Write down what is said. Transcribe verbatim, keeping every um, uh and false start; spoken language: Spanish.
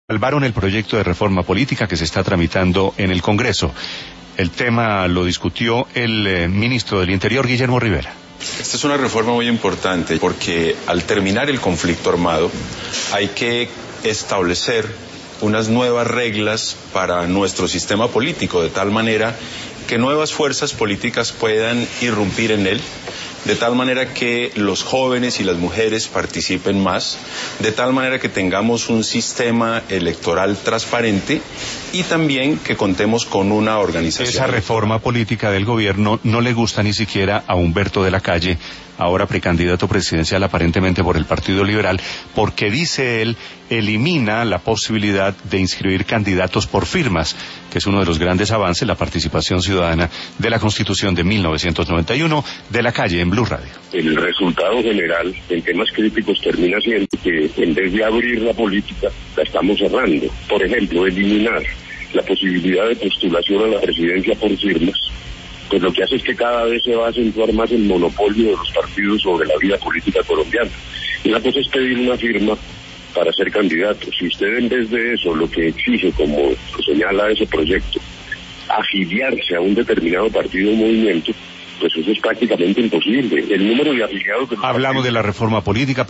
Salvaron el proyecto de reforma política que se está tramitando en el Congreso. El tema lo discutió el eh, ministro del Interior, Guillermo Rivera. Esta es una reforma muy importante porque al terminar el conflicto armado hay que establecer unas nuevas reglas para nuestro sistema político, de tal manera que nuevas fuerzas políticas puedan irrumpir en él, de tal manera que los jóvenes y las mujeres participen más, de tal manera que tengamos un sistema electoral transparente y también que contemos con una organización. Esa reforma política del gobierno no le gusta ni siquiera a Humberto de la Calle, ahora precandidato presidencial aparentemente por el Partido Liberal, porque dice él, elimina la posibilidad de inscribir candidatos por firmas, que es uno de los grandes avances, la participación ciudadana de la Constitución de mil novecientos noventa y uno. De la Calle, en Blue Radio. El resultado general en temas críticos termina siendo que en vez de abrir la política, la estamos cerrando. Por ejemplo, eliminar la posibilidad de postulación a la presidencia por firmas, pues lo que hace es que cada vez se va a acentuar más el monopolio de los partidos sobre la vida política colombiana. Y la cosa es pedir una firma para ser candidato. Si usted en vez de eso lo que exige, como señala ese proyecto, afiliarse a un determinado partido o movimiento, pues eso es prácticamente imposible. El número de afiliados... De Hablamos de la reforma política.